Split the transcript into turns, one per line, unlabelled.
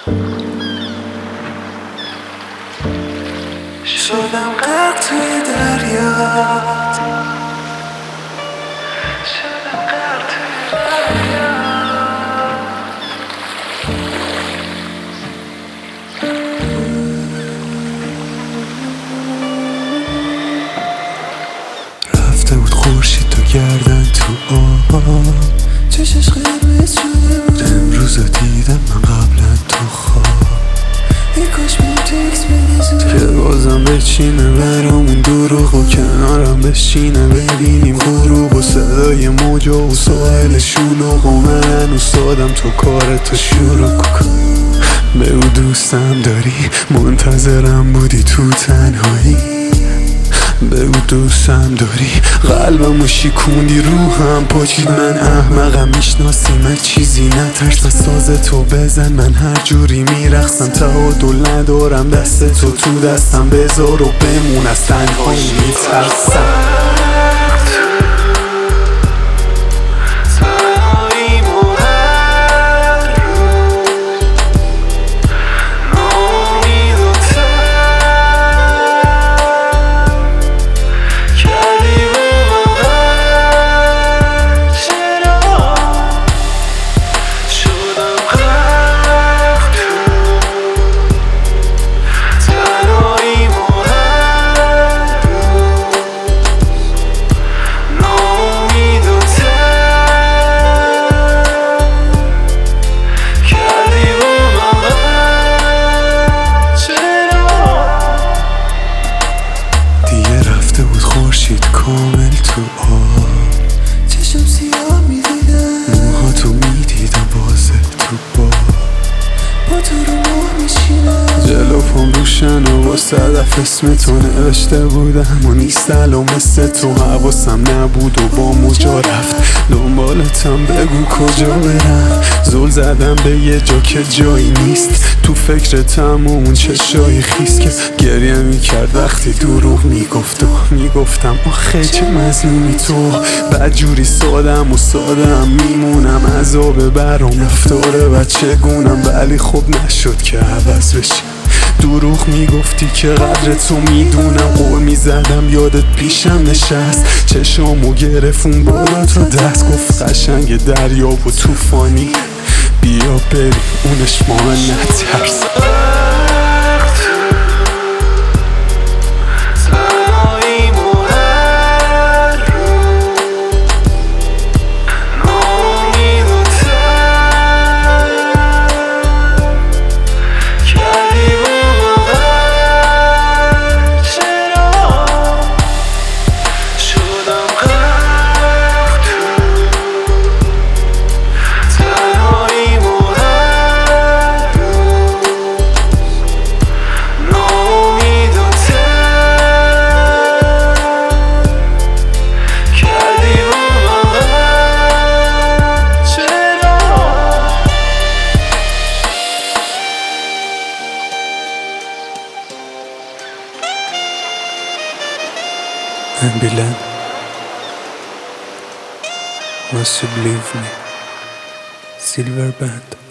شدم غرق توی دریات، شدم غرق توی دریات. رفته بود خورشید تا گردن تو آب، چشش قرمز شده بود. امروز دیدم من قبلا تو خواب. ای کاش بهم تکس بدی که بازم بچینه برامون دروغ و کنارم بشینه، ببینیم غروب و صدای موجا و ساحل شلوغ و من استادم تو کارتو شروع کن. بگو دوستم داری، منتظرم بودی تو تنهایی. بگو دوستم داری، قلبمو شیکوندی روحم پاچید. من احمقم میشناسیمه چیزی نترس و ساز تو بزن، من هر جوری میرقصم. تعادل ندارم دست تو دستم بذار و بمون، از تنهایی میترسم. کامل تو آب، چشم سیاه میدیدم، موها تو میدیدم بازه تو با تو رو ماه میشینم. جلو پام روشن و با صدف اسم تو نوشته بودم و نیست الان مثل تو. حواسم نبود و با موجا رفت دنبالتم، بگو کجا برم. زل زدم به یه جا که جایی نیست، تو فکرتم و اون چشای خیس که گریه میکرد وقتی دروغ میگفت و میگفتم آخه چه مظلومی تو. بدجوری سادم و سادم میمونم، عذاب برام رفتاره بچه گونم، ولی خب نشد که عوض بشی. دروغ میگفتی که قدر تو میدونم، قول میزدم یادت پیشم نشست، چشامو گرفون بالا تا دست، گفت قشنگ دریا و توفانی، بیا بریم اونش ما نترس. Ambulan, must you believe me? Silver band.